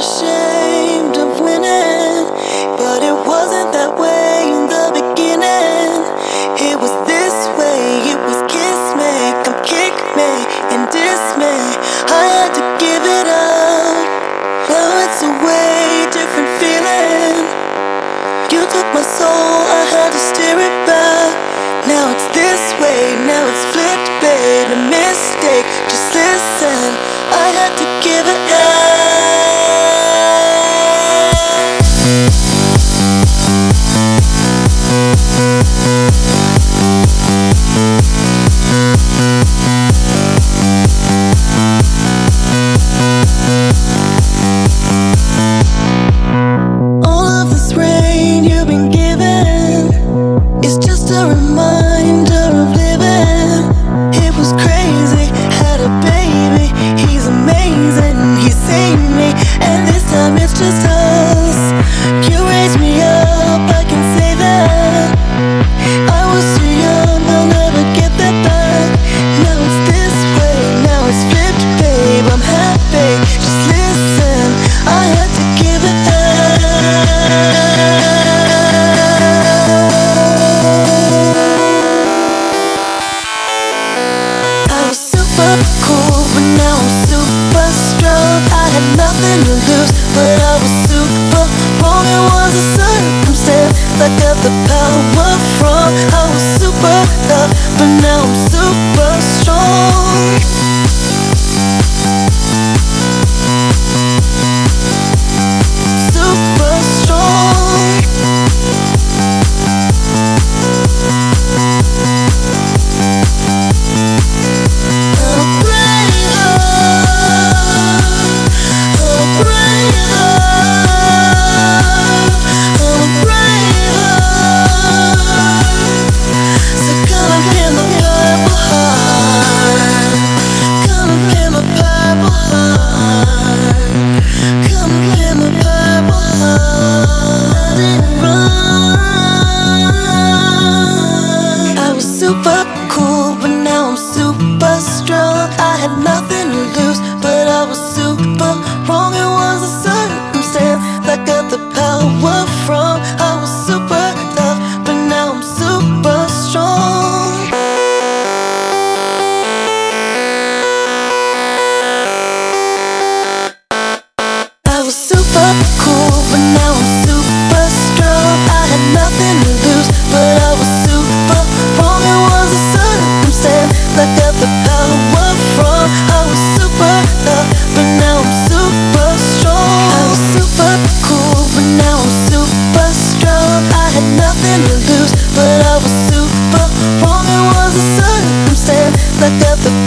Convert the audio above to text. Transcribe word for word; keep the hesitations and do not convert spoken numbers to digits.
ashamed of winning, but it wasn't that way in the beginning. It was this way, it was kiss me, come kick me and diss me. I had to give it up. Now it's a way different feeling. You took my soul, I had to steer it back. Now it's this way, now it's flipped, babe. A mistake, just listen. I had to give it up. All of this rain you've been given is just a reminder of living. It was crazy, had a baby, he's amazing, he saved me, and this time it's just us. You raised me up, I can say that. I was too young, I'll never get that back. Now it's this way, now it's flipped, babe, I'm happy, just listen. I had to give it up. I was super cool, but now I'm super strong. I had nothing to lose, but I was super wrong. It was a circumstance I got the power from. I was super tough, but now I'm super strong. Super strong. Super cool, but now I'm super strong. I had nothing to lose, but I was super wrong. It was a circumstance that got the power from. I was super tough, but now I'm super strong. I was super cool, but now I'm super strong. I had nothing to lose, but I was super wrong. It was a circumstance that got the power from. I was super tough, but now I'm super strong. I was super cool, but now I'm super strong. I had nothing to lose, but I was super wrong. It was a circumstance that got the